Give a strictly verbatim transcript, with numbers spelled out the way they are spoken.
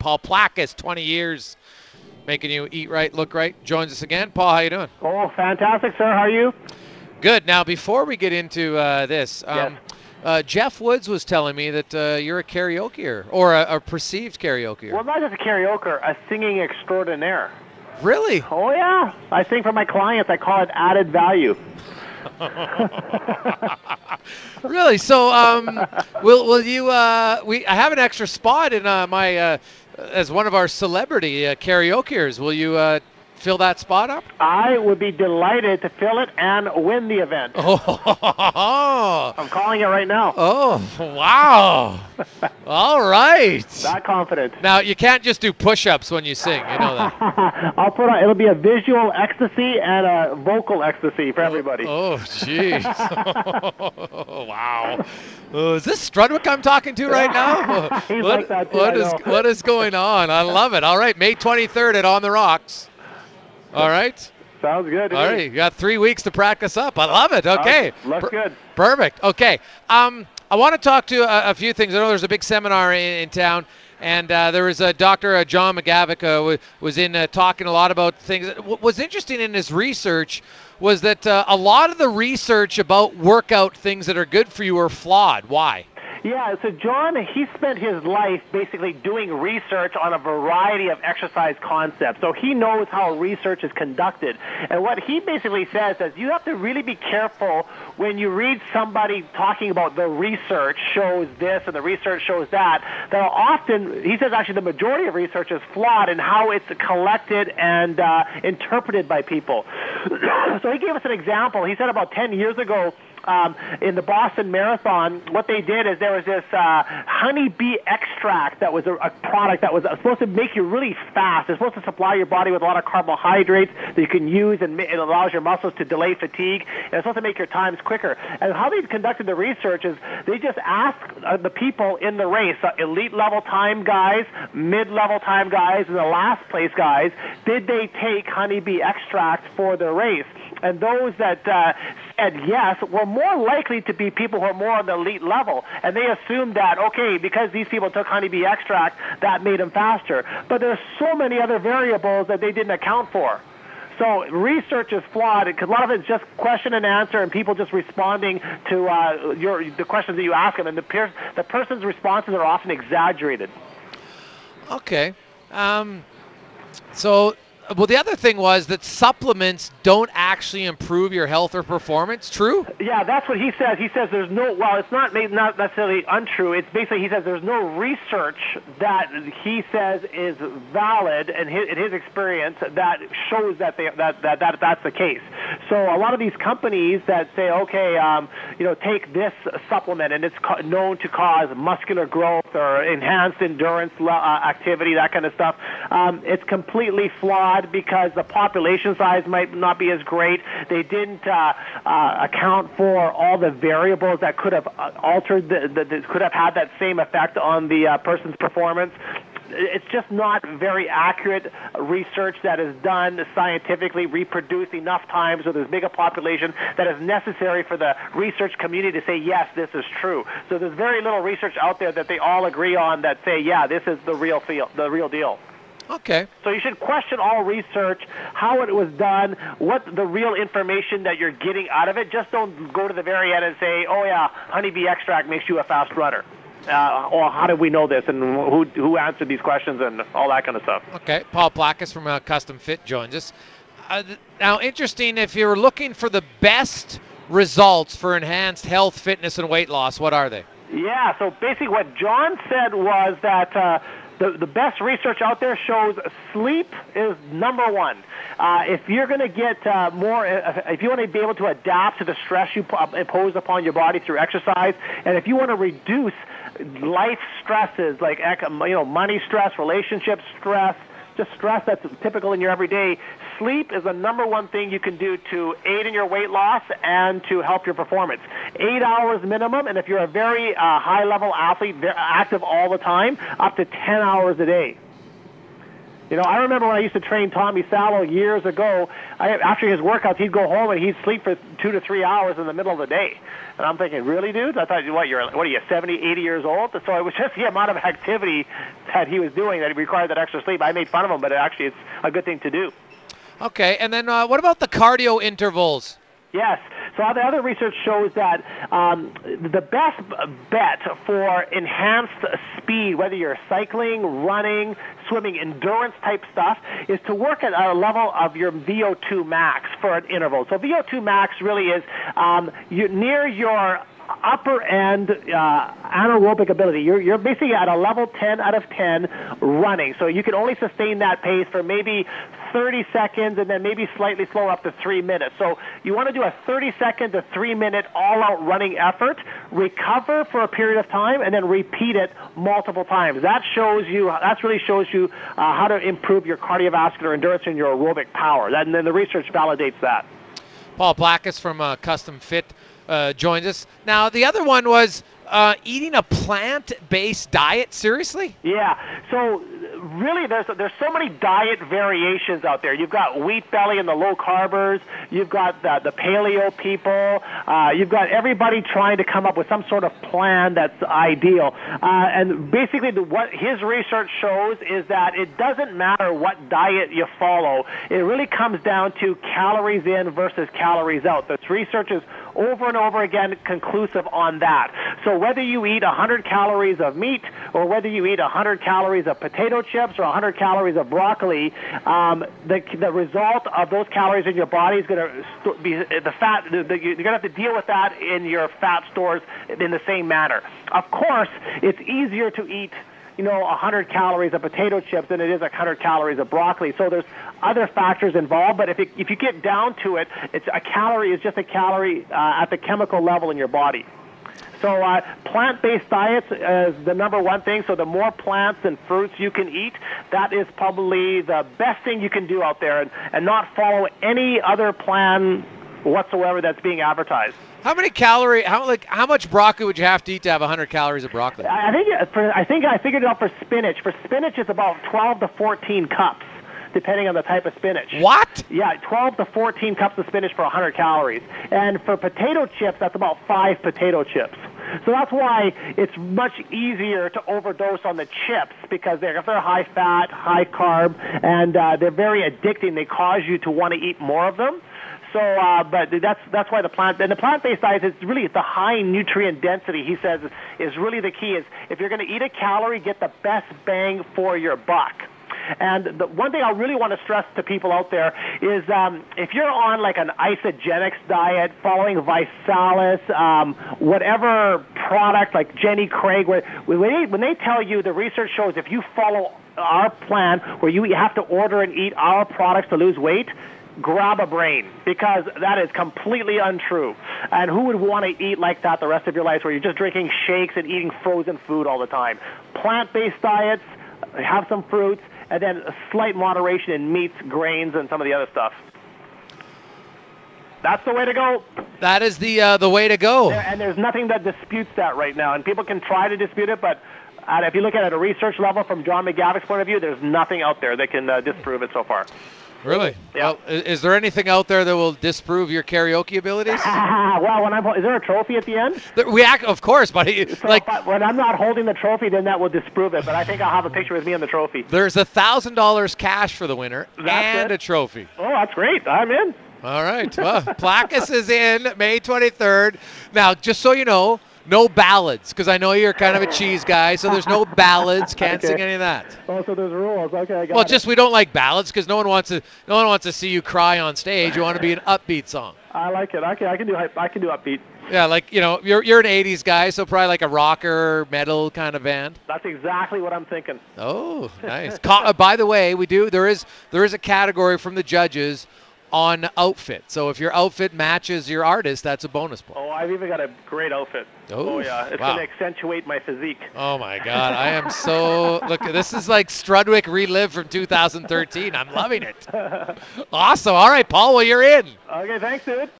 Paul Plakis, twenty years making you eat right, look right, joins us again. Paul, how you doing? Oh, fantastic, sir. How are you? Good. Now, before we get into uh, this, um, Yes. uh, Jeff Woods was telling me that uh, you're a karaokeer, or a, a perceived karaokeer. Well, not just a karaoke, a singing extraordinaire. Really? Oh, yeah. I sing for my clients. I call it added value. Really? So, um, will will you? Uh, we I have an extra spot in uh, my uh, as one of our celebrity uh, karaokeers. Will you uh, fill that spot up? I would be delighted to fill it and win the event. Oh, I'm calling it right now. oh, wow! All right. That confident. Now you can't just do push-ups when you sing. You know that. I'll put on, it'll be a visual ecstasy and a vocal ecstasy for everybody. Oh, jeez. Wow. Oh, is this Strudwick I'm talking to right now? He's what, like that too, what I is know. what is going on? I love it. All right, May twenty-third at On the Rocks. All right. Sounds good. All right, you got three weeks to practice up. I love it. Okay. Uh, looks Per- good. Perfect. Okay. Um, I want to talk to a, a few things. I know there's a big seminar in, in town, and uh, there was a Doctor Uh, John McGavick uh, w- was in uh, talking a lot about things. What was interesting in his research was that uh, a lot of the research about workout things that are good for you are flawed. Why? Yeah, so John, he spent his life basically doing research on a variety of exercise concepts. So he knows how research is conducted. And what he basically says is you have to really be careful when you read somebody talking about the research shows this and the research shows that, that often, he says actually the majority of research is flawed in how it's collected and uh, interpreted by people. So he gave us an example. He said about ten years ago, Um, in the Boston Marathon, what they did is there was this uh, honeybee extract that was a, a product that was supposed to make you really fast. It's supposed to supply your body with a lot of carbohydrates that you can use, and it allows your muscles to delay fatigue. And it's supposed to make your times quicker. And how they conducted the research is they just asked uh, the people in the race, uh, elite-level time guys, mid-level time guys, and the last-place guys, did they take honeybee extract for their race? And those that uh, said yes were more likely to be people who are more on the elite level. And they assumed that, okay, because these people took honeybee extract, that made them faster. But there's so many other variables that they didn't account for. So research is flawed because a lot of it's just question and answer and people just responding to uh, your, the questions that you ask them. And the, per- the person's responses are often exaggerated. Okay. Um, so... Well, the other thing was that supplements don't actually improve your health or performance. True? Yeah, that's what he says. He says there's no, well, it's not not necessarily untrue. It's basically, he says there's no research that he says is valid in his, in his experience that shows that, they, that, that, that that's the case. So a lot of these companies that say, okay, um, you know, take this supplement and it's co- known to cause muscular growth or enhanced endurance uh, activity, that kind of stuff, um, it's completely flawed because the population size might not be as great. They didn't uh, uh, account for all the variables that could have uh, altered, the, the, the, could have had that same effect on the uh, person's performance. It's just not very accurate research that is done scientifically, reproduced enough times with as big a population that is necessary for the research community to say, yes, this is true. So there's very little research out there that they all agree on that say, yeah, this is the real feel, the real deal. Okay. So you should question all research, how it was done, what the real information that you're getting out of it. Just don't go to the very end and say, oh, yeah, honeybee extract makes you a fast runner. Uh, or how did we know this, and who who answered these questions, and all that kind of stuff. Okay. Paul Plakis from uh, Custom Fit joins us. Uh, th- now, interesting, if you're looking for the best results for enhanced health, fitness, and weight loss, what are they? Yeah, so basically what John said was that uh, the, the best research out there shows sleep is number one. Uh, if you're going to get uh, more, if you want to be able to adapt to the stress you p- impose upon your body through exercise, and if you want to reduce life stresses like you know money stress, relationship stress, just stress that's typical in your everyday, sleep is the number one thing you can do to aid in your weight loss and to help your performance. Eight hours minimum, and if you're a very uh, high-level athlete, active all the time, up to ten hours a day. You know, I remember when I used to train Tommy Sallow years ago, I, after his workouts, he'd go home and he'd sleep for two to three hours in the middle of the day. And I'm thinking, really, dude? I thought, what, you're, what are you, seventy, eighty years old? So it was just the amount of activity that he was doing that required that extra sleep. I made fun of him, but it actually it's a good thing to do. Okay, and then uh, what about the cardio intervals? Yes. So the other research shows that um, the best bet for enhanced speed, whether you're cycling, running, swimming, endurance type stuff, is to work at a level of your V O two max for an interval. So V O two max really is um, you, near your upper end uh, anaerobic ability. You're, you're basically at a level ten out of ten running. So you can only sustain that pace for maybe thirty seconds and then maybe slightly slower up to three minutes. So you want to do a thirty second to three minute all-out running effort, recover for a period of time, and then repeat it multiple times. That shows you, that really shows you uh, how to improve your cardiovascular endurance and your aerobic power. That, and then the research validates that. Paul Plakis from uh, Custom Fit uh, joins us. Now, the other one was uh, eating a plant-based diet. Seriously? Yeah. So really, there's there's so many diet variations out there. You've got wheat belly and the low carbers. You've got the, the paleo people. Uh, you've got everybody trying to come up with some sort of plan that's ideal. Uh, and basically, the, what his research shows is that it doesn't matter what diet you follow. It really comes down to calories in versus calories out. This research is over and over again conclusive on that. So whether you eat one hundred calories of meat or whether you eat one hundred calories of potato chips or one hundred calories of broccoli, um, the, the result of those calories in your body is going to be the fat. The, the, you're going to have to deal with that in your fat stores in the same manner. Of course, it's easier to eat you know, one hundred calories of potato chips than it is one hundred calories of broccoli. So there's other factors involved, but if it, if you get down to it, it's a calorie is just a calorie uh, at the chemical level in your body. So uh, plant-based diets is the number one thing. So the more plants and fruits you can eat, that is probably the best thing you can do out there, and, and not follow any other plan whatsoever that's being advertised. How many calorie? How like how much broccoli would you have to eat to have one hundred calories of broccoli? I think for, I think I figured it out for spinach. For spinach, it's about twelve to fourteen cups, depending on the type of spinach. What? Yeah, twelve to fourteen cups of spinach for one hundred calories. And for potato chips, that's about five potato chips. So that's why it's much easier to overdose on the chips, because they're, if they're high fat, high carb, and uh, they're very addicting. They cause you to want to eat more of them. So, uh, but that's that's why the plant and the plant-based diet is really the high nutrient density. He says is really the key. Is if you're going to eat a calorie, get the best bang for your buck. And the one thing I really want to stress to people out there is um, if you're on like an isogenics diet, following Visalis, um, whatever product like Jenny Craig, where when they, when they tell you, the research shows if you follow our plan where you have to order and eat our products to lose weight, grab a brain, because that is completely untrue. And who would want to eat like that the rest of your life, where you're just drinking shakes and eating frozen food all the time? Plant-based diets, have some fruits, and then a slight moderation in meats, grains, and some of the other stuff. That's the way to go. That is the uh, the way to go. There, and there's nothing that disputes that right now. And people can try to dispute it, but uh, if you look at it at a research level from John McGavick's point of view, there's nothing out there that can uh, disprove it so far. Really? Yeah. Well, is, is there anything out there that will disprove your karaoke abilities? Well, when I'm, is there a trophy at the end? There, we act, of course, buddy. So like I, when I'm not holding the trophy, then that will disprove it. But I think I'll have a picture with me on the trophy. There's a thousand dollars cash for the winner That's and it. a trophy. Oh, that's great. I'm in. All right. Well, Plakis is in May twenty-third. Now, just so you know, no ballads, because I know you're kind of a cheese guy, so there's no ballads. Can't Okay. sing any of that. Oh, so there's rules. Okay, I got Well, it. just we don't like ballads because no one wants to. No one wants to see you cry on stage. You want to be an upbeat song. I like it. Okay, I can do. I can do upbeat. Yeah, like you know, you're you're an eighties guy, so probably like a rocker, metal kind of band. That's exactly what I'm thinking. Oh, nice. Co- uh, by the way, we do there is there is a category from the judges on outfit. So if your outfit matches your artist, that's a bonus point. Oh, I've even got a great outfit. Oh, Oh, yeah, it's wow. going to accentuate my physique. Oh my God, I am so look. This is like Strudwick Relive from two thousand thirteen. I'm loving it. Awesome. All right, Paul. Well, you're in. Okay, thanks, dude.